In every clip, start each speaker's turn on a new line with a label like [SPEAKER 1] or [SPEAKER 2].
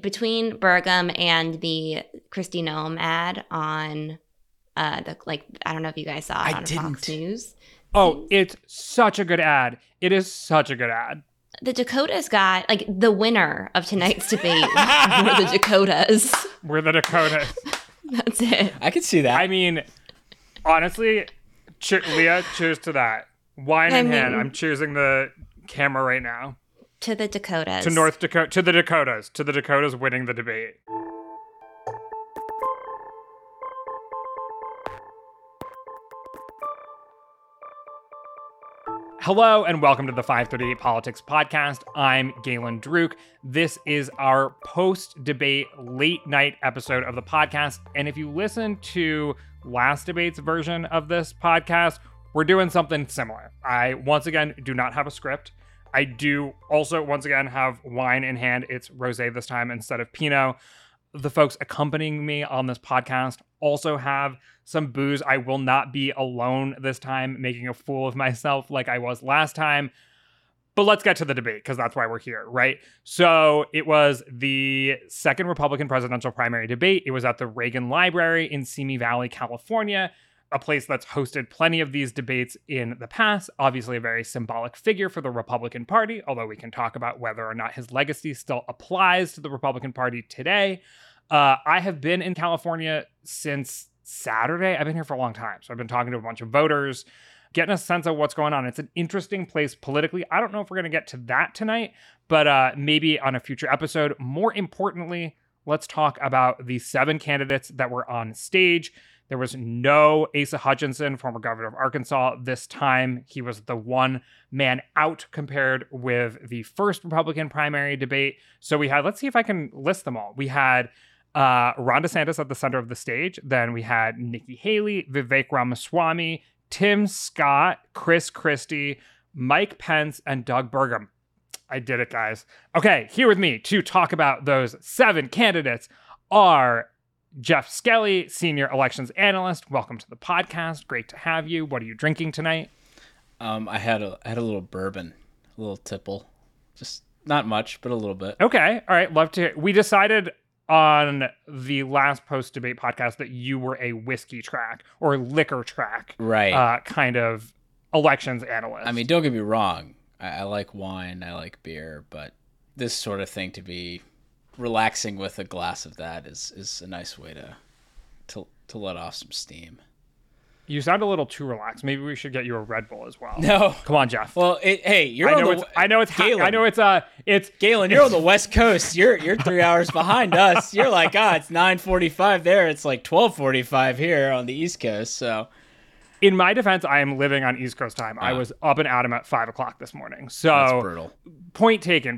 [SPEAKER 1] between Burgum and the Kristi Noem ad on I don't know if you guys saw it on Fox News.
[SPEAKER 2] Oh, it's such a good ad. It is such a good ad.
[SPEAKER 1] The Dakotas got, the winner of tonight's debate were the Dakotas.
[SPEAKER 2] We're the Dakotas.
[SPEAKER 1] That's it.
[SPEAKER 3] I could see that.
[SPEAKER 2] I mean, honestly, Leah, cheers to that. Wine in hand. I'm choosing the camera right now.
[SPEAKER 1] To the Dakotas.
[SPEAKER 2] To North Dakota. To the Dakotas. To the Dakotas winning the debate. Hello and welcome to the 538 Politics Podcast. I'm Galen Druk. This is our post-debate late night episode of the podcast. And if you listen to last debate's version of this podcast, we're doing something similar. I, once again, do not have a script. I do also, once again, have wine in hand. It's rosé this time instead of Pinot. The folks accompanying me on this podcast also have some booze. I will not be alone this time, making a fool of myself like I was last time. But let's get to the debate, because that's why we're here, right? So it was the second Republican presidential primary debate. It was at the Reagan Library in Simi Valley, California, a place that's hosted plenty of these debates in the past. Obviously a very symbolic figure for the Republican Party, although we can talk about whether or not his legacy still applies to the Republican Party today. I have been in California since Saturday. I've been here for a long time. So I've been talking to a bunch of voters, getting a sense of what's going on. It's an interesting place politically. I don't know if we're going to get to that tonight, but maybe on a future episode. More importantly, let's talk about the 7 candidates that were on stage. There was no Asa Hutchinson, former governor of Arkansas. This time, he was the one man out compared with the first Republican primary debate. So we had, let's see if I can list them all. We had Ron DeSantis at the center of the stage. Then we had Nikki Haley, Vivek Ramaswamy, Tim Scott, Chris Christie, Mike Pence, and Doug Burgum. I did it, guys. Okay, here with me to talk about those 7 candidates are Jeff Skelly, senior elections analyst. Welcome to the podcast. Great to have you. What are you drinking tonight?
[SPEAKER 3] I had a little bourbon, a little tipple, just not much, but a little bit.
[SPEAKER 2] Okay, all right. Love to hear. We decided on the last post-debate podcast that you were a whiskey track or liquor track,
[SPEAKER 3] right?
[SPEAKER 2] Kind of elections analyst.
[SPEAKER 3] I mean, don't get me wrong. I like wine, I like beer, but this sort of thing, to be relaxing with a glass of that is a nice way to let off some steam.
[SPEAKER 2] You sound a little too relaxed. Maybe we should get you a Red Bull as well.
[SPEAKER 3] No,
[SPEAKER 2] come on, Jeff.
[SPEAKER 3] Well, it's Galen. You're on the West Coast. You're 3 hours behind us. You're like, it's 9:45 there. It's like 12:45 here on the East Coast. So,
[SPEAKER 2] in my defense, I am living on East Coast time. I was up and at 'em at 5 o'clock this morning. So
[SPEAKER 3] that's brutal.
[SPEAKER 2] Point taken.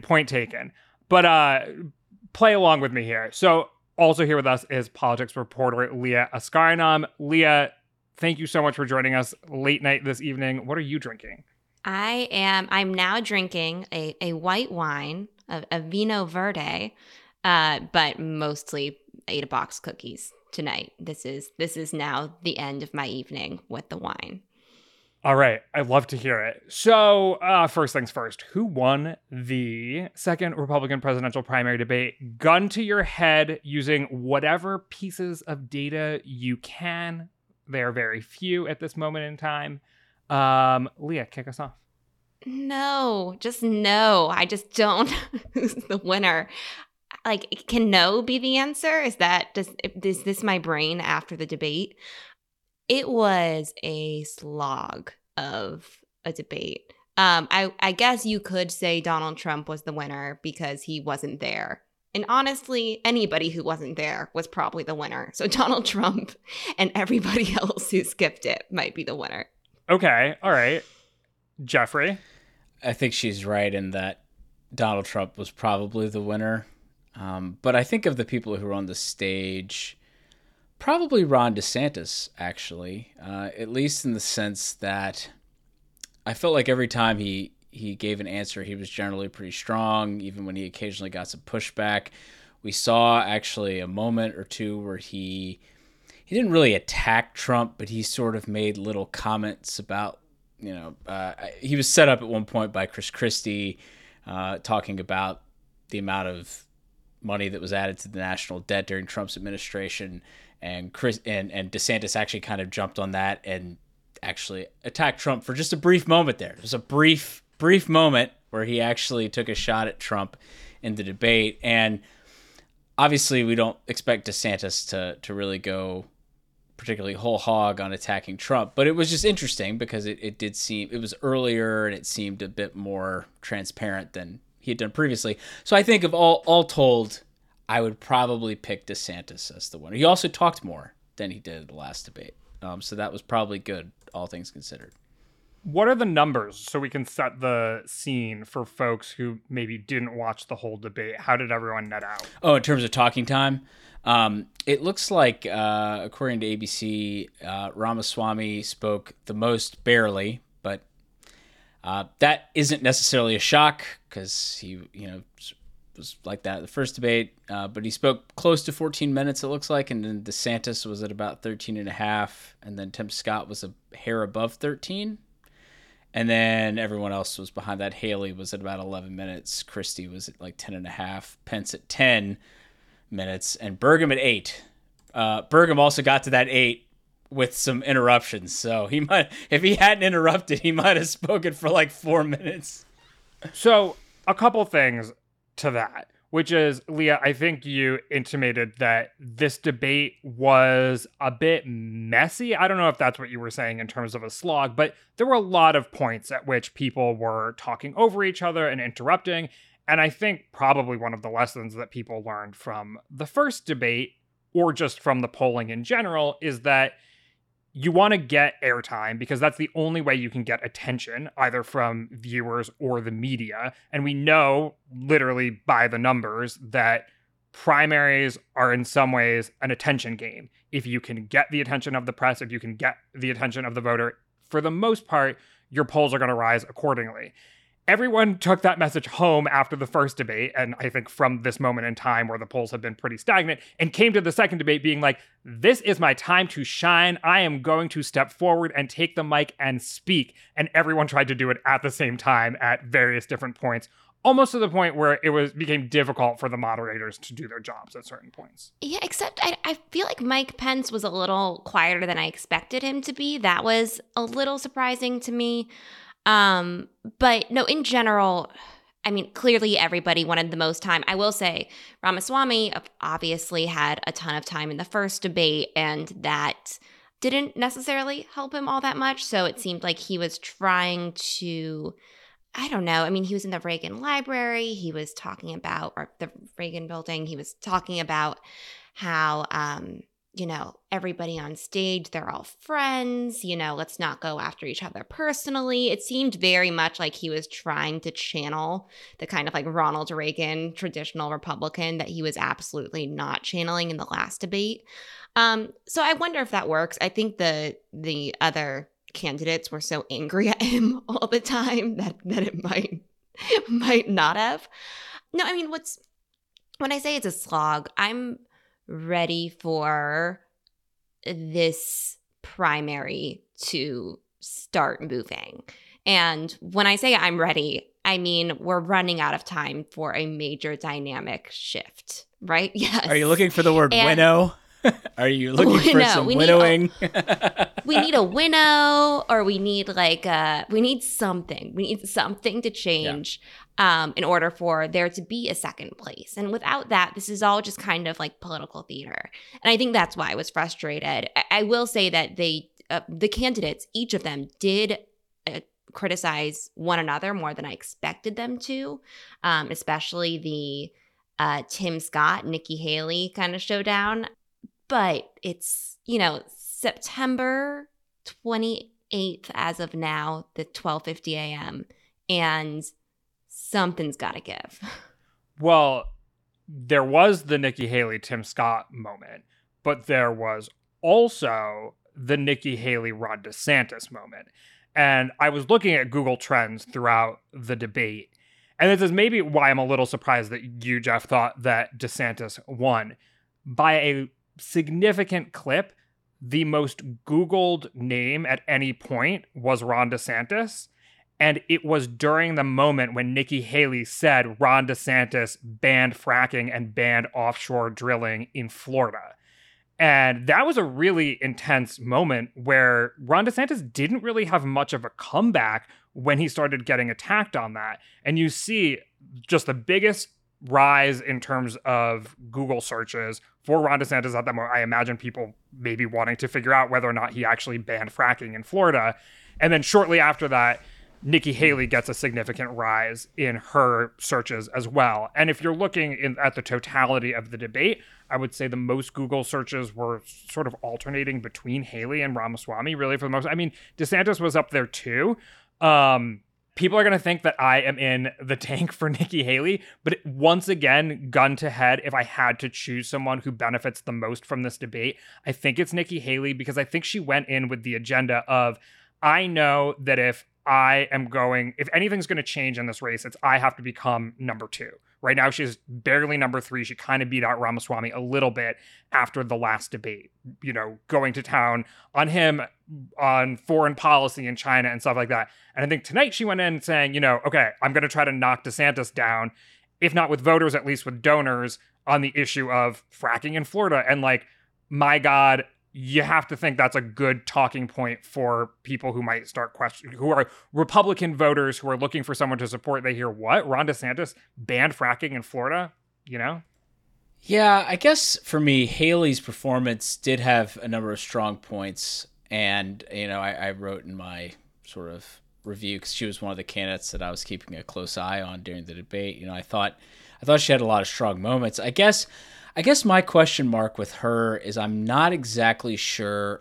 [SPEAKER 2] But play along with me here. So also here with us is politics reporter Leah Askarinam. Leah, thank you so much for joining us late night this evening. What are you drinking?
[SPEAKER 1] I'm now drinking a white wine, a Vino Verde, but mostly ate a box of cookies tonight. This is now the end of my evening with the wine.
[SPEAKER 2] All right. I'd love to hear it. So first things first, who won the second Republican presidential primary debate? Gun to your head, using whatever pieces of data you can. There are very few at this moment in time. Leah, kick us off.
[SPEAKER 1] No, just no. I just don't. Who's the winner? Can no be the answer? Is this my brain after the debate? It was a slog of a debate. I guess you could say Donald Trump was the winner because he wasn't there. And honestly, anybody who wasn't there was probably the winner. So Donald Trump and everybody else who skipped it might be the winner.
[SPEAKER 2] Okay. All right. Jeffrey?
[SPEAKER 3] I think she's right in that Donald Trump was probably the winner. But I think of the people who were on the stage, probably Ron DeSantis, actually, at least in the sense that I felt like every time he gave an answer, he was generally pretty strong, even when he occasionally got some pushback. We saw actually a moment or two where he didn't really attack Trump, but he sort of made little comments about, he was set up at one point by Chris Christie talking about the amount of money that was added to the national debt during Trump's administration, and DeSantis actually kind of jumped on that and actually attacked Trump for just a brief moment there. There's a brief moment where he actually took a shot at Trump in the debate. And obviously we don't expect DeSantis to really go particularly whole hog on attacking Trump, but it was just interesting because it did seem, it was earlier and it seemed a bit more transparent than he had done previously. So I think of all told, I would probably pick DeSantis as the winner. He also talked more than he did in the last debate. So that was probably good, all things considered.
[SPEAKER 2] What are the numbers so we can set the scene for folks who maybe didn't watch the whole debate? How did everyone net out?
[SPEAKER 3] Oh, in terms of talking time, it looks like, according to ABC, Ramaswamy spoke the most barely, but that isn't necessarily a shock because he, was like that in the first debate, but he spoke close to 14 minutes, it looks like, and then DeSantis was at about 13 and a half, and then Tim Scott was a hair above 13, and then everyone else was behind that. Haley was at about 11 minutes, Christie was at like 10 and a half, Pence at 10 minutes, and Burgum at 8. Burgum also got to that 8 with some interruptions, so he might, if he hadn't interrupted, he might have spoken for like 4 minutes.
[SPEAKER 2] So a couple things to that, which is, Leah, I think you intimated that this debate was a bit messy. I don't know if that's what you were saying in terms of a slog, but there were a lot of points at which people were talking over each other and interrupting. And I think probably one of the lessons that people learned from the first debate, or just from the polling in general, is that you want to get airtime because that's the only way you can get attention, either from viewers or the media. And we know, literally by the numbers, that primaries are in some ways an attention game. If you can get the attention of the press, if you can get the attention of the voter, for the most part, your polls are going to rise accordingly. Everyone took that message home after the first debate, and I think from this moment in time where the polls have been pretty stagnant, and came to the second debate being like, this is my time to shine. I am going to step forward and take the mic and speak. And everyone tried to do it at the same time at various different points, almost to the point where it became difficult for the moderators to do their jobs at certain points.
[SPEAKER 1] Yeah, except I feel like Mike Pence was a little quieter than I expected him to be. That was a little surprising to me. But no, in general, I mean, clearly everybody wanted the most time. I will say Ramaswamy obviously had a ton of time in the first debate, and that didn't necessarily help him all that much. So it seemed like he was trying to, I don't know. I mean, he was in the Reagan Library. He was talking about, or the Reagan building. He was talking about how, everybody on stage, they're all friends, let's not go after each other personally. It seemed very much like he was trying to channel the kind of like Ronald Reagan traditional Republican that he was absolutely not channeling in the last debate. So I wonder if that works. I think the other candidates were so angry at him all the time that it might not have. No, I mean, when I say it's a slog, I'm ready for this primary to start moving. And when I say I'm ready, I mean we're running out of time for a major dynamic shift, right? Yes.
[SPEAKER 3] Are you looking for the word winnow? Are you looking for some winnowing?
[SPEAKER 1] We need a winnow, or we need we need something. We need something to change in order for there to be a second place. And without that, this is all just kind of like political theater. And I think that's why I was frustrated. I will say that the candidates, each of them, did criticize one another more than I expected them to, especially the Tim Scott, Nikki Haley kind of showdown. But it's, September 28th as of now, the 12:50 a.m., and something's got to give.
[SPEAKER 2] Well, there was the Nikki Haley, Tim Scott moment, but there was also the Nikki Haley, Ron DeSantis moment. And I was looking at Google Trends throughout the debate, and this is maybe why I'm a little surprised that you, Jeff, thought that DeSantis won. By a significant clip, the most Googled name at any point was Ron DeSantis. And it was during the moment when Nikki Haley said Ron DeSantis banned fracking and banned offshore drilling in Florida. And that was a really intense moment where Ron DeSantis didn't really have much of a comeback when he started getting attacked on that. And you see just the biggest rise in terms of Google searches for Ron DeSantis at that moment. I imagine people maybe wanting to figure out whether or not he actually banned fracking in Florida. And then shortly after that, Nikki Haley gets a significant rise in her searches as well. And if you're looking at the totality of the debate, I would say the most Google searches were sort of alternating between Haley and Ramaswamy, really, for the most. I mean, DeSantis was up there too. People are going to think that I am in the tank for Nikki Haley, but once again, gun to head, if I had to choose someone who benefits the most from this debate, I think it's Nikki Haley, because I think she went in with the agenda of, I know that if anything's going to change in this race, it's I have to become number 2. Right now, she's barely number 3. She kind of beat out Ramaswamy a little bit after the last debate, going to town on him on foreign policy in China and stuff like that. And I think tonight she went in saying, okay, I'm going to try to knock DeSantis down, if not with voters, at least with donors, on the issue of fracking in Florida. And my God, you have to think that's a good talking point for people who might start questioning, who are Republican voters who are looking for someone to support. They hear, what? Ron DeSantis banned fracking in Florida?
[SPEAKER 3] Yeah, I guess for me, Haley's performance did have a number of strong points. And, I wrote in my sort of review, because she was one of the candidates that I was keeping a close eye on during the debate. I thought she had a lot of strong moments. I guess my question mark with her is I'm not exactly sure,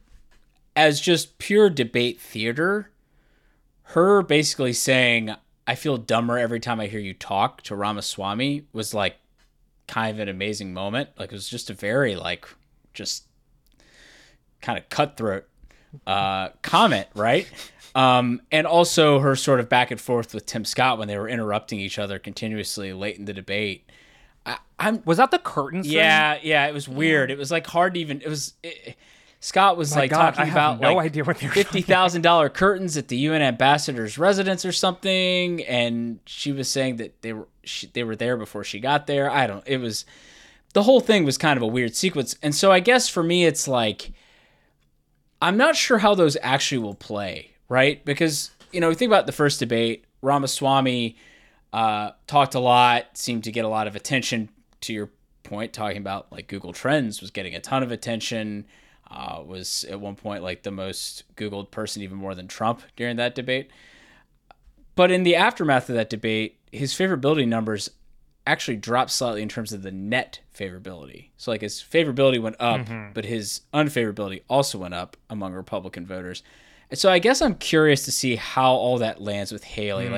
[SPEAKER 3] as just pure debate theater, her basically saying, I feel dumber every time I hear you talk to Ramaswamy was kind of an amazing moment. It was just a very just kind of cutthroat comment, right? And also her sort of back and forth with Tim Scott when they were interrupting each other continuously late in the debate.
[SPEAKER 2] Was that the curtains?
[SPEAKER 3] Yeah, it was weird. It was hard to even. Scott was talking about
[SPEAKER 2] no idea what they were
[SPEAKER 3] $50,000 curtains at the UN ambassador's residence or something, and she was saying that they were there before she got there. The whole thing was kind of a weird sequence, and so I guess for me it's I'm not sure how those actually will play, right? Because you think about the first debate, Ramaswamy talked a lot, seemed to get a lot of attention. To your point, talking about Google Trends was getting a ton of attention, was at one point the most Googled person, even more than Trump during that debate. But in the aftermath of that debate, his favorability numbers actually dropped slightly in terms of the net favorability. So his favorability went up, but his unfavorability also went up among Republican voters. And so I guess I'm curious to see how all that lands with Haley.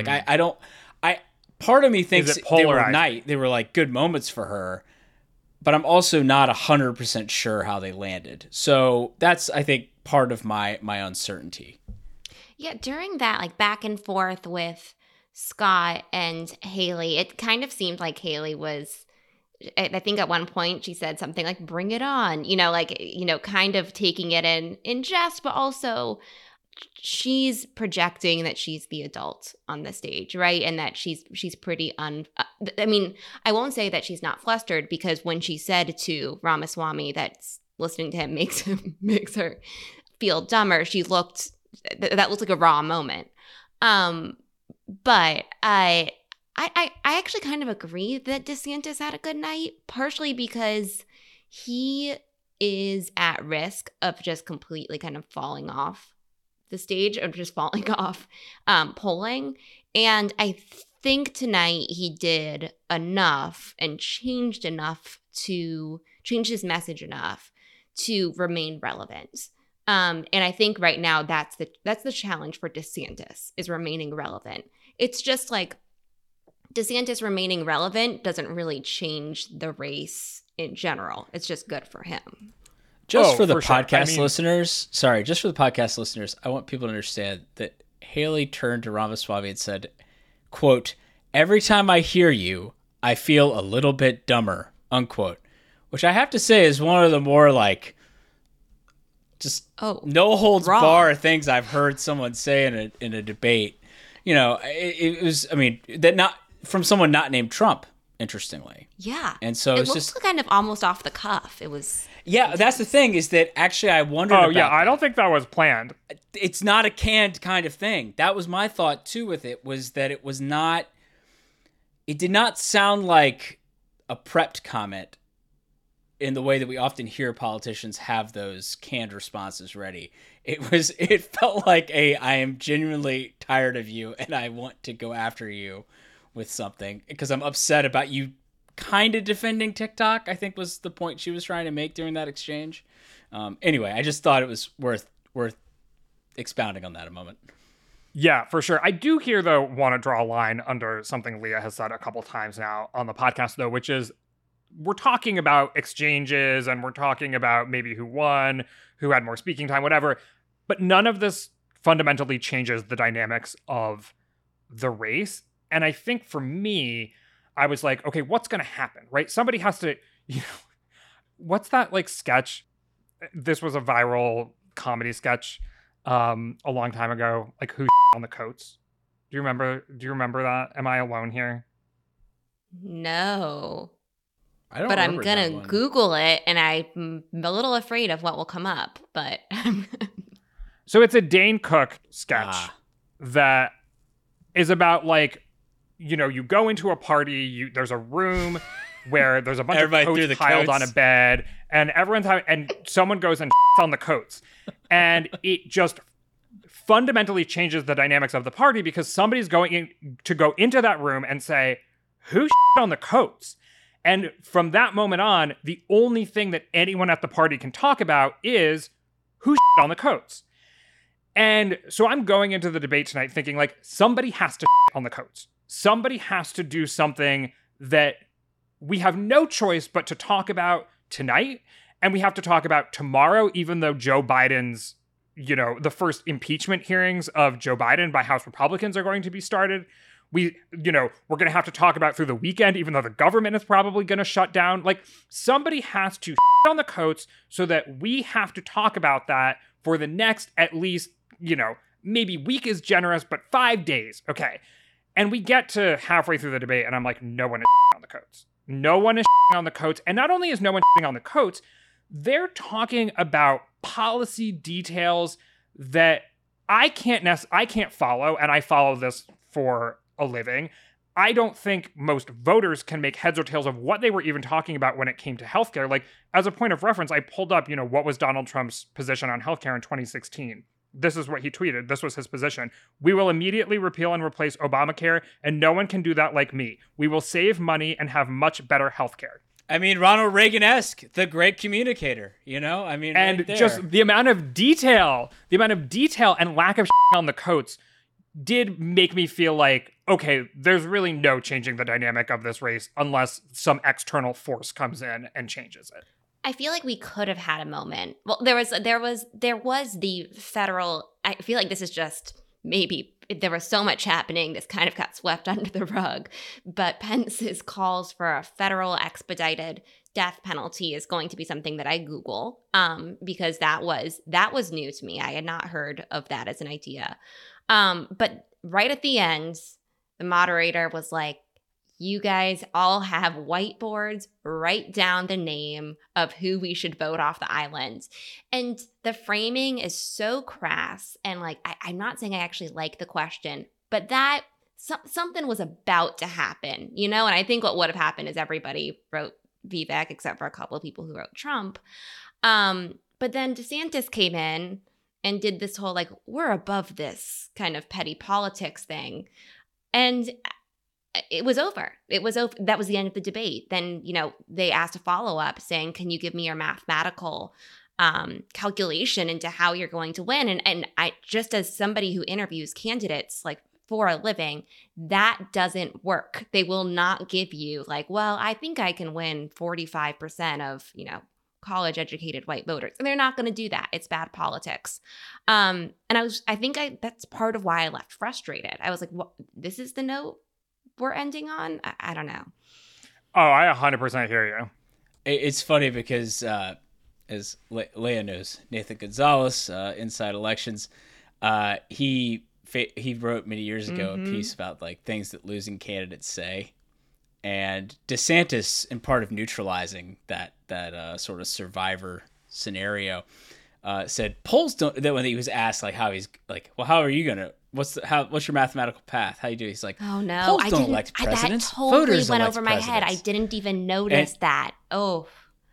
[SPEAKER 3] Part of me thinks they were good moments for her, but I'm also not 100% sure how they landed. So that's, I think, part of my uncertainty.
[SPEAKER 1] Yeah, during that back and forth with Scott and Haley, it kind of seemed like Haley was, I think at one point she said something like, bring it on, kind of taking it in jest, but also she's projecting that she's the adult on the stage, right? And that she's pretty I mean, I won't say that she's not flustered, because when she said to Ramaswamy that listening to him makes her feel dumber, that looked like a raw moment. But I actually kind of agree that DeSantis had a good night, partially because he is at risk of just completely kind of falling off the stage, or just falling off polling. And I think tonight he did enough and changed his message enough to remain relevant. And I think right now that's the challenge for DeSantis, is remaining relevant. It's just DeSantis remaining relevant doesn't really change the race in general. It's just good for him.
[SPEAKER 3] Just for the podcast listeners, I want people to understand that Haley turned to Ramaswamy and said, quote, every time I hear you, I feel a little bit dumber, unquote, which I have to say is one of the more no holds bar things I've heard someone say in a debate. you know, it was, I mean, that not from someone not named Trump, interestingly.
[SPEAKER 1] Yeah.
[SPEAKER 3] And so
[SPEAKER 1] it
[SPEAKER 3] it's
[SPEAKER 1] looks
[SPEAKER 3] just
[SPEAKER 1] kind of almost off the cuff. It was.
[SPEAKER 3] Yeah, that's the thing is that actually I wondered about
[SPEAKER 2] I
[SPEAKER 3] that.
[SPEAKER 2] don't think that was planned.
[SPEAKER 3] It's not a canned kind of thing. That was my thought too with it, was that it was not, it did not sound like a prepped comment in the way that we often hear politicians have those canned responses ready. It felt like I am genuinely tired of you and I want to go after you with something because I'm upset about you kind of defending TikTok, I think was the point she was trying to make during that exchange. Anyway, I just thought it was worth expounding on that a moment.
[SPEAKER 2] Yeah, for sure. I do here, though, want to draw a line under something Leah has said a couple times now on the podcast, though, which is we're talking about exchanges and we're talking about maybe who won, who had more speaking time, whatever. But none of this fundamentally changes the dynamics of the race. And I think for me, I was like, okay, what's going to happen, right? Somebody has to, what's that like sketch? This was a viral comedy sketch a long time ago, like who on the coats. Do you remember that? Am I alone here?
[SPEAKER 1] No.
[SPEAKER 3] I don't
[SPEAKER 1] but I'm
[SPEAKER 3] remember
[SPEAKER 1] gonna
[SPEAKER 3] that one.
[SPEAKER 1] Google it, and I'm a little afraid of what will come up. But
[SPEAKER 2] so it's a Dane Cook sketch that is about like, you go into a party, there's a room where there's a bunch of coats piled on a bed, and and someone goes and on the coats, and it just fundamentally changes the dynamics of the party because somebody's going to go into that room and say, who on the coats? And from that moment on, the only thing that anyone at the party can talk about is who on the coats. And so I'm going into the debate tonight thinking like somebody has to on the coats. Somebody has to do something that we have no choice but to talk about tonight. And we have to talk about tomorrow, even though Joe Biden's, the first impeachment hearings of Joe Biden by House Republicans are going to be started. We're going to have to talk about through the weekend, even though the government is probably going to shut down. Like, somebody has to on the coats so that we have to talk about that for the next, at least, maybe week is generous, but 5 days. Okay. And we get to halfway through the debate, and I'm like, no one is on the coats. No one is on the coats. And not only is no one on the coats, they're talking about policy details that I can't follow, and I follow this for a living. I don't think most voters can make heads or tails of what they were even talking about when it came to healthcare. Like, as a point of reference, I pulled up, what was Donald Trump's position on healthcare in 2016. This is what he tweeted. This was his position. We will immediately repeal and replace Obamacare, and no one can do that like me. We will save money and have much better healthcare.
[SPEAKER 3] I mean, Ronald Reagan-esque, the great communicator, I mean,
[SPEAKER 2] and
[SPEAKER 3] right there.
[SPEAKER 2] Just the amount of detail and lack of on the coats did make me feel like, okay, there's really no changing the dynamic of this race unless some external force comes in and changes it.
[SPEAKER 1] I feel like we could have had a moment. Well, there was the federal. I feel like this is just maybe there was so much happening. This kind of got swept under the rug. But Pence's calls for a federal expedited death penalty is going to be something that I Google because that was new to me. I had not heard of that as an idea. But right at the end, the moderator was like, you guys all have whiteboards, write down the name of who we should vote off the island. And the framing is so crass. And like, I'm not saying I actually like the question, but that something was about to happen, And I think what would have happened is everybody wrote Vivek except for a couple of people who wrote Trump. But then DeSantis came in and did this whole like, we're above this kind of petty politics thing. And it was over. That was the end of the debate. Then, they asked a follow-up saying, can you give me your mathematical calculation into how you're going to win? And I, just as somebody who interviews candidates like for a living, that doesn't work. They will not give you like, well, I think I can win 45% of, college educated white voters. And they're not going to do that. It's bad politics. And that's part of why I left frustrated. I was like, what, this is the note we're ending on? I don't know.
[SPEAKER 2] Oh, I 100% hear you.
[SPEAKER 3] It's funny because as Leah knows, Nathan Gonzalez, Inside Elections, he he wrote many years ago a piece about like things that losing candidates say, and DeSantis, in part of neutralizing that sort of survivor scenario, said polls don't. That when he was asked like how he's like, well, how are you gonna? What's your mathematical path? How you do? He's like,
[SPEAKER 1] oh no,
[SPEAKER 3] polls don't elect presidents.
[SPEAKER 1] That totally
[SPEAKER 3] Voters
[SPEAKER 1] went
[SPEAKER 3] elect
[SPEAKER 1] over my head. I
[SPEAKER 3] presidents.
[SPEAKER 1] didn't even notice that. Oh,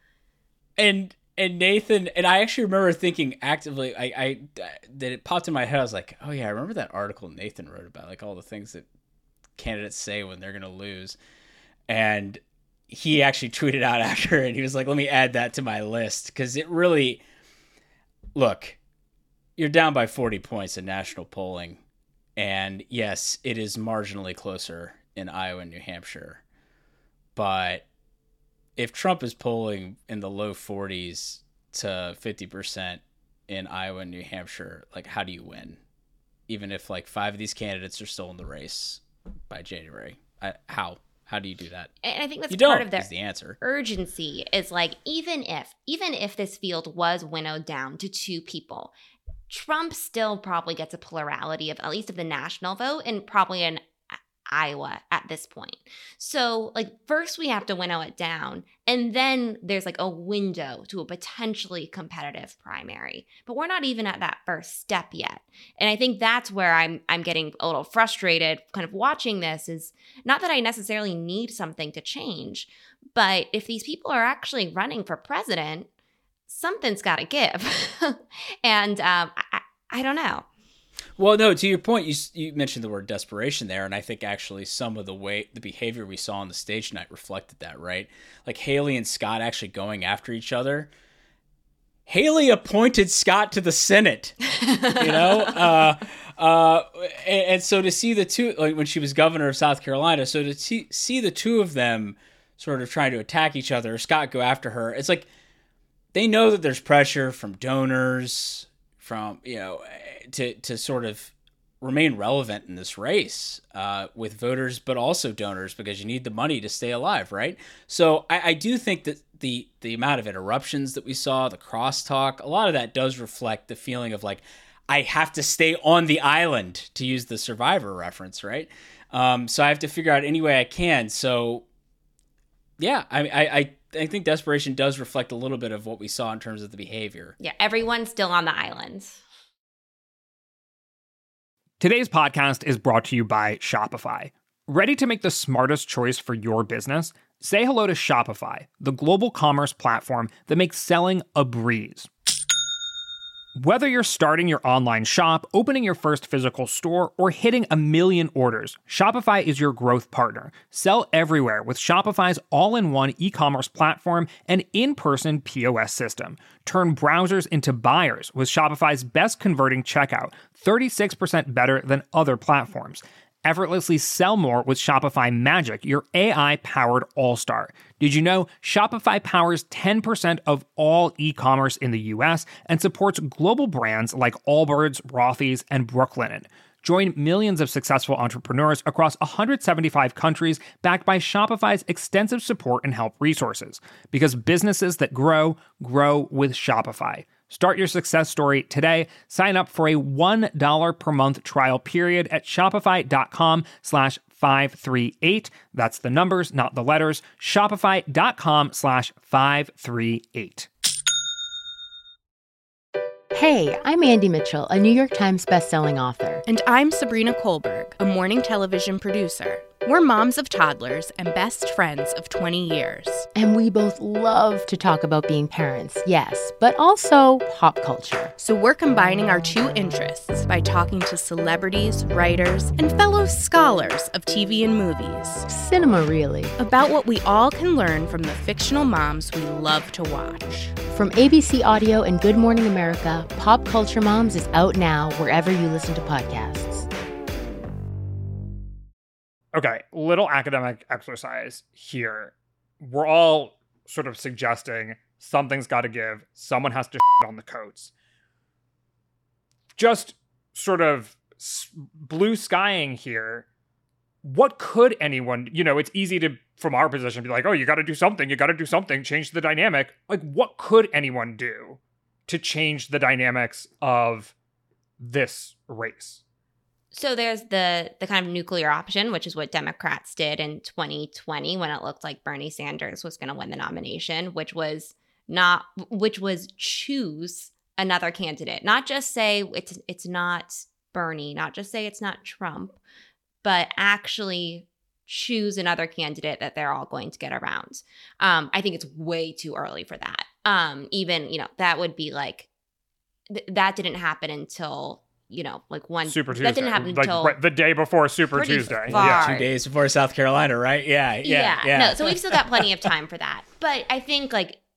[SPEAKER 3] and Nathan, and I actually remember thinking actively, I that it popped in my head. I was like, oh yeah, I remember that article Nathan wrote about like all the things that candidates say when they're gonna lose, and he actually tweeted out after it. He was like, let me add that to my list because it really. Look, you're down by 40 points in national polling. And yes, it is marginally closer in Iowa and New Hampshire. But if Trump is polling in the low 40s to 50% in Iowa and New Hampshire, like, how do you win? Even if like 5 of these candidates are still in the race by January. How? How do you do that?
[SPEAKER 1] And I think that's
[SPEAKER 3] part
[SPEAKER 1] of
[SPEAKER 3] the answer.
[SPEAKER 1] Urgency is like, even if this field was winnowed down to 2 people, Trump still probably gets a plurality of at least of the national vote and probably in Iowa at this point. So like first we have to winnow it down and then there's like a window to a potentially competitive primary. But we're not even at that first step yet. And I think that's where I'm getting a little frustrated kind of watching this is not that I necessarily need something to change, but if these people are actually running for president, something's got to give. And I don't know.
[SPEAKER 3] Well, no, to your point, you mentioned the word desperation there, and I think actually some of the behavior we saw on the stage tonight reflected that, right? Like Haley and Scott actually going after each other. Haley appointed Scott to the Senate, you know? And so to see the two, like when she was governor of South Carolina, so to see the two of them sort of trying to attack each other, or Scott go after her, it's like they know that there's pressure from donors, from, you know, to sort of remain relevant in this race with voters, but also donors, because you need the money to stay alive, right? So I do think that the amount of interruptions that we saw, the crosstalk, a lot of that does reflect the feeling of like, I have to stay on the island, to use the Survivor reference, right? So I have to figure out any way I can. So yeah, I think desperation does reflect a little bit of what we saw in terms of the behavior.
[SPEAKER 1] Yeah, everyone's still on the island.
[SPEAKER 2] Today's podcast is brought to you by Shopify. Ready to make the smartest choice for your business? Say hello to Shopify, the global commerce platform that makes selling a breeze. Whether you're starting your online shop, opening your first physical store, or hitting 1 million orders, Shopify is your growth partner. Sell everywhere with Shopify's all-in-one e-commerce platform and in-person POS system. Turn browsers into buyers with Shopify's best converting checkout, 36% better than other platforms. Effortlessly sell more with Shopify Magic, your AI-powered all-star. Did you know Shopify powers 10% of all e-commerce in the U.S. and supports global brands like Allbirds, Rothy's, and Brooklinen? Join millions of successful entrepreneurs across 175 countries backed by Shopify's extensive support and help resources. Because businesses that grow, grow with Shopify. Start your success story today. Sign up for a $1 per month trial period at shopify.com/538. That's the numbers, not the letters. Shopify.com/538.
[SPEAKER 4] Hey, I'm Andy Mitchell, a New York Times bestselling author.
[SPEAKER 5] And I'm Sabrina Kohlberg, a morning television producer. We're moms of toddlers and best friends of 20 years.
[SPEAKER 4] And we both love to talk about being parents, yes, but also pop culture.
[SPEAKER 5] So we're combining our 2 interests by talking to celebrities, writers, and fellow scholars of TV and movies.
[SPEAKER 4] Cinema, really.
[SPEAKER 5] About what we all can learn from the fictional moms we love to watch.
[SPEAKER 4] From ABC Audio and Good Morning America, Pop Culture Moms is out now wherever you listen to podcasts.
[SPEAKER 2] Okay, little academic exercise here. We're all sort of suggesting something's got to give. Someone has to shit on the coats. Just sort of blue skying here. What could anyone, it's easy to, from our position, be like, oh, you got to do something, change the dynamic. Like, what could anyone do to change the dynamics of this race?
[SPEAKER 1] So there's the kind of nuclear option, which is what Democrats did in 2020 when it looked like Bernie Sanders was going to win the nomination, which was choose another candidate, not just say it's not Bernie, not just say it's not Trump, but actually choose another candidate that they're all going to get around. I think it's way too early for that. Even, that would be like, that didn't happen until,
[SPEAKER 2] Super Tuesday.
[SPEAKER 1] That didn't happen until
[SPEAKER 2] the day before Super Tuesday.
[SPEAKER 1] Far.
[SPEAKER 3] Yeah, 2 days before South Carolina, right? Yeah.
[SPEAKER 1] No, so we've still got plenty of time for that. But I think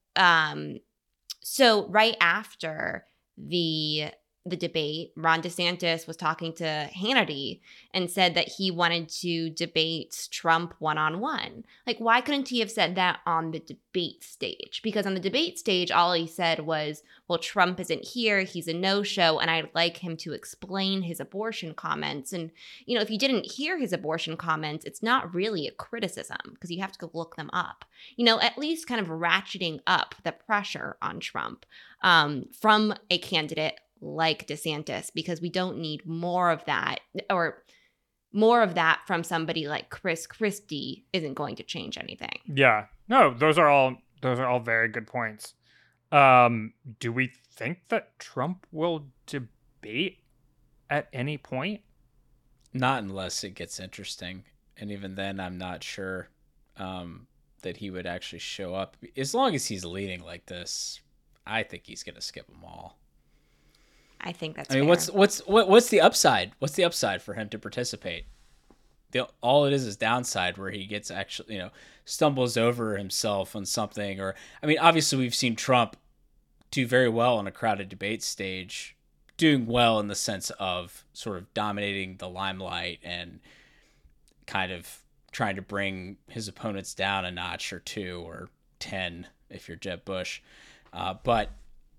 [SPEAKER 1] so right after the debate, Ron DeSantis was talking to Hannity and said that he wanted to debate Trump one-on-one. Like, why couldn't he have said that on the debate stage? Because on the debate stage, all he said was, well, Trump isn't here, he's a no-show, and I'd like him to explain his abortion comments. And, if you didn't hear his abortion comments, it's not really a criticism because you have to go look them up. At least kind of ratcheting up the pressure on Trump from a candidate like DeSantis, because we don't need more of that, or more of that from somebody like Chris Christie isn't going to change anything.
[SPEAKER 2] Yeah. No, those are all very good points. Do we think that Trump will debate at any point?
[SPEAKER 3] Not unless it gets interesting. And even then, I'm not sure that he would actually show up. As long as he's leading like this, I think he's going to skip them all.
[SPEAKER 1] I think that's.
[SPEAKER 3] I mean,
[SPEAKER 1] fair.
[SPEAKER 3] what's the upside? What's the upside for him to participate? All it is downside, where he gets actually, stumbles over himself on something. Or, I mean, obviously we've seen Trump do very well on a crowded debate stage, doing well in the sense of sort of dominating the limelight and kind of trying to bring his opponents down a notch or 2 or 10 if you're Jeb Bush, but.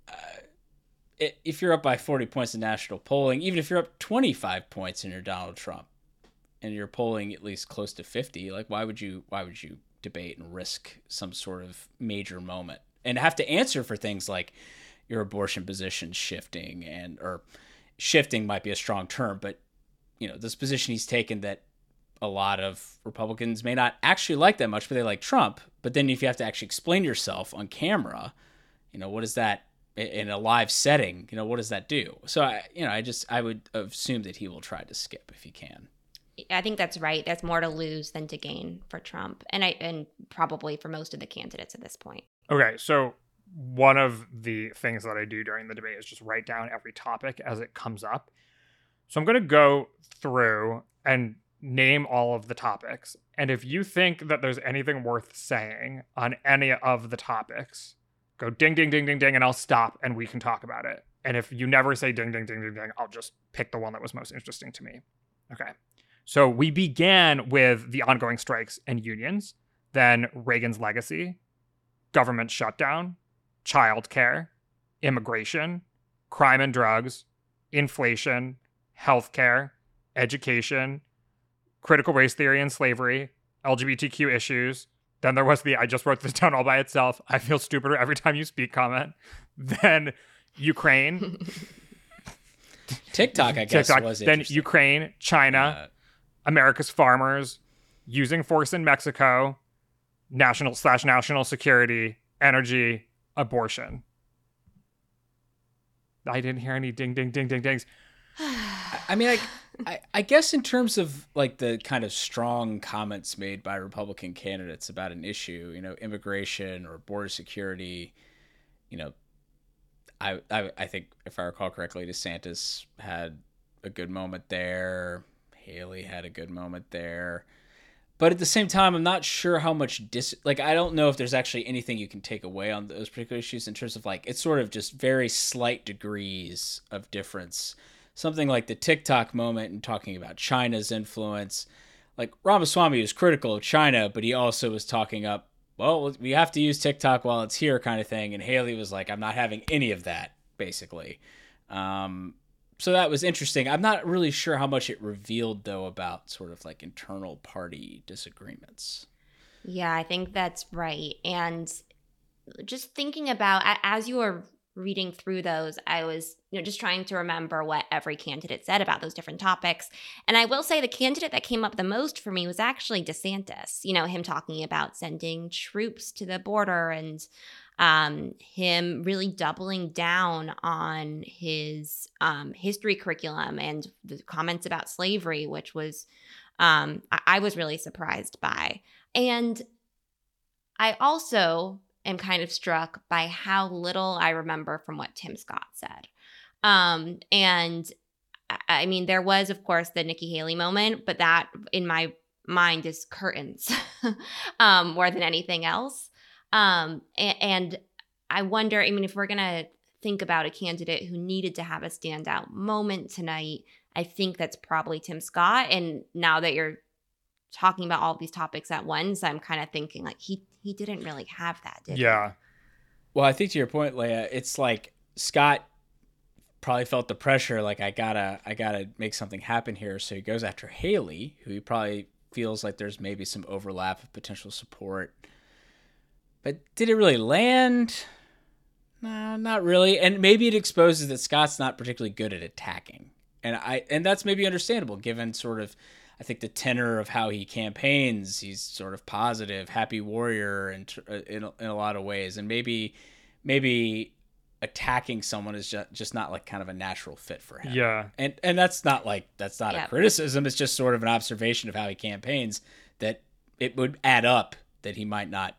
[SPEAKER 3] If you're up by 40 points in national polling, even if you're up 25 points and you're Donald Trump and you're polling at least close to 50, like why would you debate and risk some sort of major moment and have to answer for things like your abortion position shifting, or shifting might be a strong term, but this position he's taken that a lot of Republicans may not actually like that much, but they like Trump. But then if you have to actually explain yourself on camera, what is that? In a live setting, what does that do? So I would assume that he will try to skip if he can.
[SPEAKER 1] I think that's right. There's more to lose than to gain for Trump, and probably for most of the candidates at this point.
[SPEAKER 2] Okay, so one of the things that I do during the debate is just write down every topic as it comes up. So I'm going to go through and name all of the topics, and if you think that there's anything worth saying on any of the topics, go ding, ding, ding, ding, ding, and I'll stop and we can talk about it. And if you never say ding, ding, ding, ding, ding, I'll just pick the one that was most interesting to me. Okay. So we began with the ongoing strikes and unions, then Reagan's legacy, government shutdown, childcare, immigration, crime and drugs, inflation, healthcare, education, critical race theory and slavery, LGBTQ issues. Then there was the I just wrote this down all by itself, I feel stupider every time you speak comment. Then Ukraine.
[SPEAKER 3] TikTok, I guess, was
[SPEAKER 2] then Ukraine, China, America's farmers, using force in Mexico, national security, energy, abortion. I didn't hear any ding, ding, ding, ding, dings.
[SPEAKER 3] I mean, I guess in terms of like the kind of strong comments made by Republican candidates about an issue, immigration or border security, I think if I recall correctly, DeSantis had a good moment there. Haley had a good moment there. But at the same time, I'm not sure how much I don't know if there's actually anything you can take away on those particular issues in terms of like, it's sort of just very slight degrees of difference. Something like the TikTok moment and talking about China's influence. Like Ramaswamy was critical of China, but he also was talking up, well, we have to use TikTok while it's here kind of thing. And Haley was like, I'm not having any of that, basically. So that was interesting. I'm not really sure how much it revealed, though, about sort of like internal party disagreements.
[SPEAKER 1] Yeah, I think that's right. And just thinking about, as you were reading through those, I was just trying to remember what every candidate said about those different topics. And I will say the candidate that came up the most for me was actually DeSantis. Him talking about sending troops to the border and him really doubling down on his history curriculum and the comments about slavery, which was I was really surprised by. And I also am kind of struck by how little I remember from what Tim Scott said. And I mean, there was, of course, the Nikki Haley moment, but that in my mind is curtains more than anything else. And I wonder, I mean, if we're going to think about a candidate who needed to have a standout moment tonight, I think that's probably Tim Scott. And now that you're talking about all of these topics at once, I'm kind of thinking like he didn't really have that, did he?
[SPEAKER 2] Yeah.
[SPEAKER 3] Well, I think to your point, Leia, it's like Scott probably felt the pressure, like I gotta make something happen here. So he goes after Haley, who he probably feels like there's maybe some overlap of potential support. But did it really land? No, not really. And maybe it exposes that Scott's not particularly good at attacking. And that's maybe understandable given sort of, I think, the tenor of how he campaigns. He's sort of positive, happy warrior in a lot of ways. And maybe attacking someone is just not like kind of a natural fit for him.
[SPEAKER 2] Yeah.
[SPEAKER 3] And that's not a criticism. It's just sort of an observation of how he campaigns, that it would add up that he might not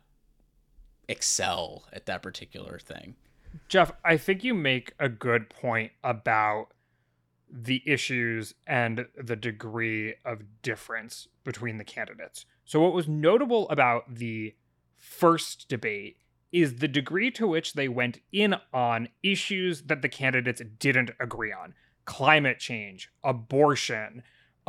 [SPEAKER 3] excel at that particular thing.
[SPEAKER 2] Jeff, I think you make a good point about the issues and the degree of difference between the candidates. So what was notable about the first debate is the degree to which they went in on issues that the candidates didn't agree on. Climate change, abortion,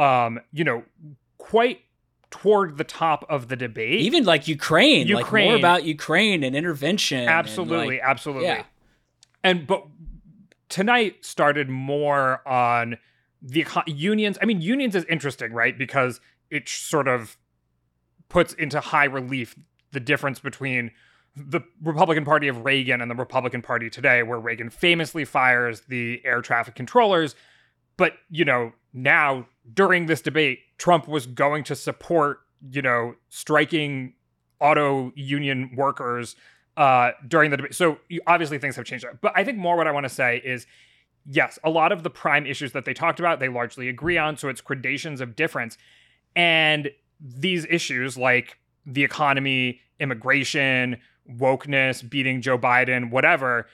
[SPEAKER 2] quite toward the top of the debate.
[SPEAKER 3] Even like Ukraine. Like more about Ukraine and intervention.
[SPEAKER 2] Absolutely, absolutely.
[SPEAKER 3] Yeah.
[SPEAKER 2] But tonight started more on the unions. I mean, unions is interesting, right? Because it sort of puts into high relief the difference between the Republican Party of Reagan and the Republican Party today, where Reagan famously fires the air traffic controllers. But, now during this debate, Trump was going to support, striking auto union workers during the debate. So obviously things have changed. But I think more what I want to say is, yes, a lot of the prime issues that they talked about, they largely agree on. So it's gradations of difference. And these issues like the economy, immigration, wokeness, beating Joe Biden, whatever,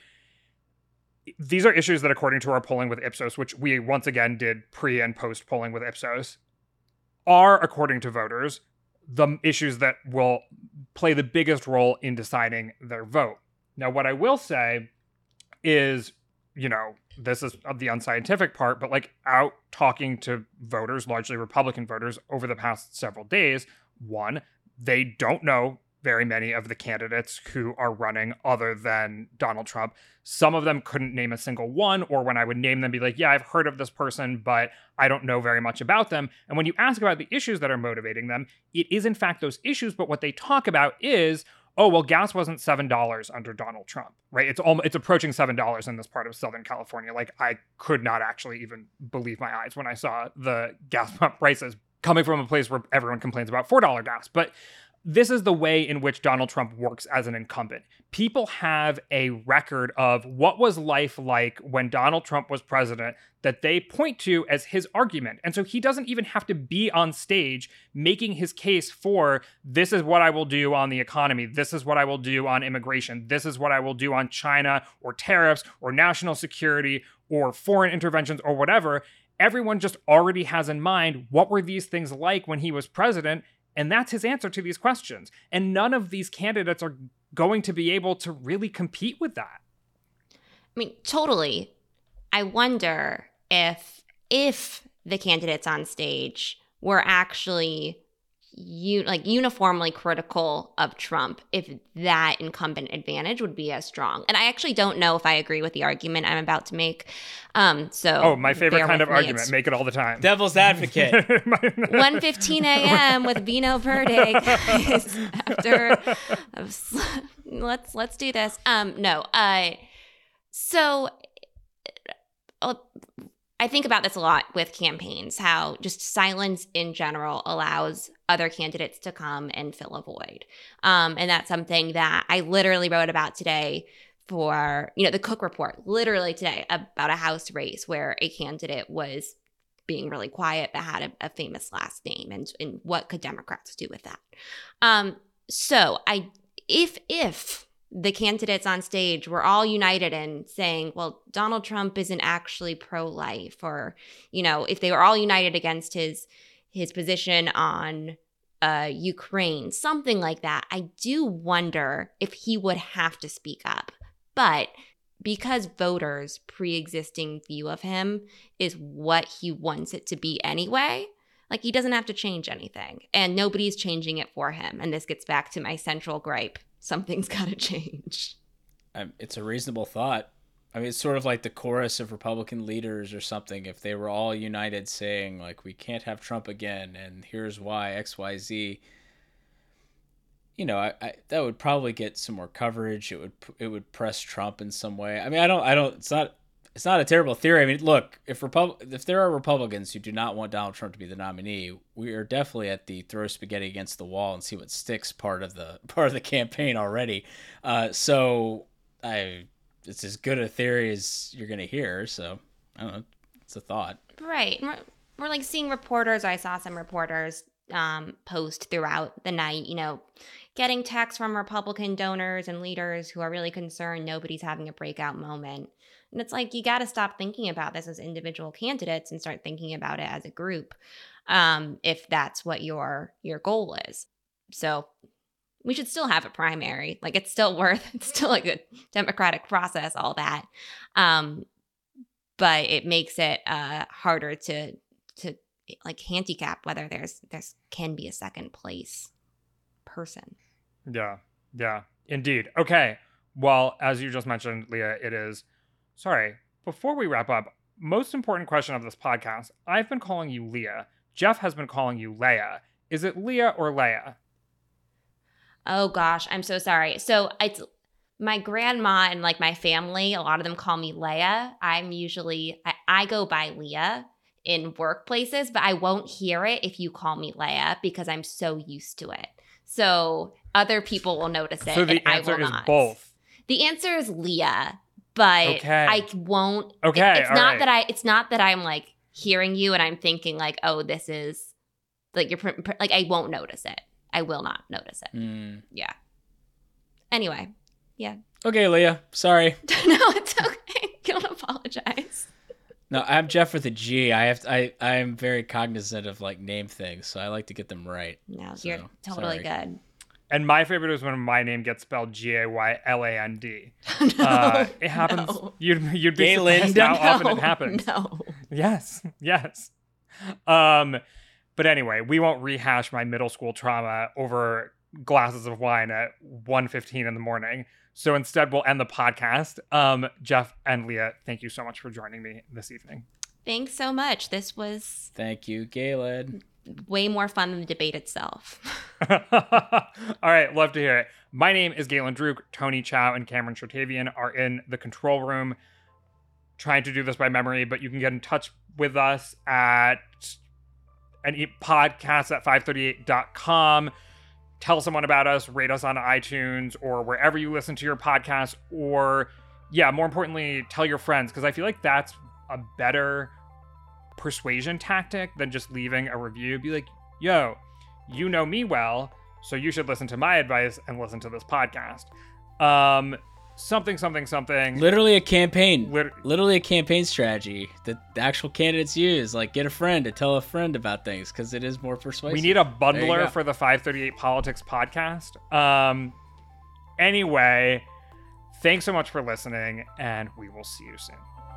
[SPEAKER 2] these are issues that, according to our polling with Ipsos, which we once again did pre and post polling with Ipsos, are, according to voters, the issues that will play the biggest role in deciding their vote. Now, what I will say is, this is the unscientific part, but out talking to voters, largely Republican voters, over the past several days, one, they don't know very many of the candidates who are running other than Donald Trump. Some of them couldn't name a single one, or when I would name them, be like, yeah, I've heard of this person, but I don't know very much about them. And when you ask about the issues that are motivating them, it is in fact those issues, but what they talk about is, oh, well, gas wasn't $7 under Donald Trump, right? It's approaching $7 in this part of Southern California. I could not actually even believe my eyes when I saw the gas pump prices coming from a place where everyone complains about $4 gas. But this is the way in which Donald Trump works as an incumbent. People have a record of what was life like when Donald Trump was president that they point to as his argument. And so he doesn't even have to be on stage making his case for, this is what I will do on the economy. This is what I will do on immigration. This is what I will do on China or tariffs or national security or foreign interventions or whatever. Everyone just already has in mind, what were these things like when he was president? And that's his answer to these questions. And none of these candidates are going to be able to really compete with that.
[SPEAKER 1] I mean, totally. I wonder if the candidates on stage were actually uniformly critical of Trump, if that incumbent advantage would be as strong. And I actually don't know if I agree with the argument I'm about to make.
[SPEAKER 2] My favorite kind of argument. Make it all the time.
[SPEAKER 3] Devil's advocate.
[SPEAKER 1] 1:15 a.m. with Vino Verdig. Let's do this. So I think about this a lot with campaigns, how just silence in general allows other candidates to come and fill a void. And that's something that I literally wrote about today for, the Cook Report, literally today, about a House race where a candidate was being really quiet that had a famous last name, and what could Democrats do with that? So if the candidates on stage were all united in saying, well, Donald Trump isn't actually pro-life, or, if they were all united against his position on Ukraine, something like that, I do wonder if he would have to speak up. But because voters' pre-existing view of him is what he wants it to be anyway, like, he doesn't have to change anything, and nobody's changing it for him. And this gets back to my central gripe. Something's got to change.
[SPEAKER 3] It's a reasonable thought. I mean, it's sort of like the chorus of Republican leaders or something. If they were all united saying, like, we can't have Trump again, and here's why, X, Y, Z, I that would probably get some more coverage. It would press Trump in some way. I mean, I don't. It's not a terrible theory. I mean, look, if there are Republicans who do not want Donald Trump to be the nominee, we are definitely at the throw spaghetti against the wall and see what sticks part of the campaign already. So it's as good a theory as you're going to hear. So I don't know. It's a thought.
[SPEAKER 1] Right. We're like seeing reporters. I saw some reporters post throughout the night, getting texts from Republican donors and leaders who are really concerned nobody's having a breakout moment. And it's like, you got to stop thinking about this as individual candidates and start thinking about it as a group, if that's what your goal is. So we should still have a primary. Like, it's still like a democratic process, all that. But it makes it harder to like handicap whether there's can be a second place person.
[SPEAKER 2] Yeah, indeed. Okay. Well, as you just mentioned, Leah, it is. Sorry, before we wrap up, most important question of this podcast. I've been calling you Leah. Jeff has been calling you Leia. Is it Leah or Leia?
[SPEAKER 1] Oh gosh, I'm so sorry. So it's my grandma and like my family, a lot of them call me Leia. I go by Leah in workplaces, but I won't hear it if you call me Leia because I'm so used to it. So other people will notice it.
[SPEAKER 2] So the answer is both.
[SPEAKER 1] The answer is Leah. But
[SPEAKER 2] okay.
[SPEAKER 1] I won't.
[SPEAKER 2] Okay,
[SPEAKER 1] it's not right. It's not that I'm like hearing you and I'm thinking like, oh, this is like like I won't notice it. I will not notice it. Yeah. Anyway, yeah.
[SPEAKER 3] Okay, Leah. Sorry.
[SPEAKER 1] No, it's okay. You don't apologize.
[SPEAKER 3] No, I'm Jeff with a G. I'm very cognizant of like name things, so I like to get them right.
[SPEAKER 1] No, you're totally good.
[SPEAKER 2] And my favorite is when my name gets spelled Gayland.
[SPEAKER 1] No,
[SPEAKER 2] it happens. No. You'd be
[SPEAKER 3] Gayland.
[SPEAKER 2] surprised how often it happens.
[SPEAKER 1] No.
[SPEAKER 2] Yes. But anyway, we won't rehash my middle school trauma over glasses of wine at 1:15 in the morning. So instead, we'll end the podcast. Jeff and Leah, thank you so much for joining me this evening.
[SPEAKER 1] Thanks so much. This was...
[SPEAKER 3] Thank you, Gayland.
[SPEAKER 1] Way more fun than the debate itself.
[SPEAKER 2] All right, love to hear it. My name is Galen Druk. Tony Chow and Cameron Chertavian are in the control room trying to do this by memory, but you can get in touch with us at podcast at 538.com. Tell someone about us, rate us on iTunes or wherever you listen to your podcast, or more importantly, tell your friends, because I feel like that's a better persuasion tactic than just leaving a review. Be like, yo, you know me well, so you should listen to my advice and listen to this podcast. Something.
[SPEAKER 3] Literally a campaign. Literally a campaign strategy that the actual candidates use. Like, get a friend to tell a friend about things because it is more persuasive.
[SPEAKER 2] We need a bundler for the 538 Politics podcast. Anyway, thanks so much for listening, and we will see you soon.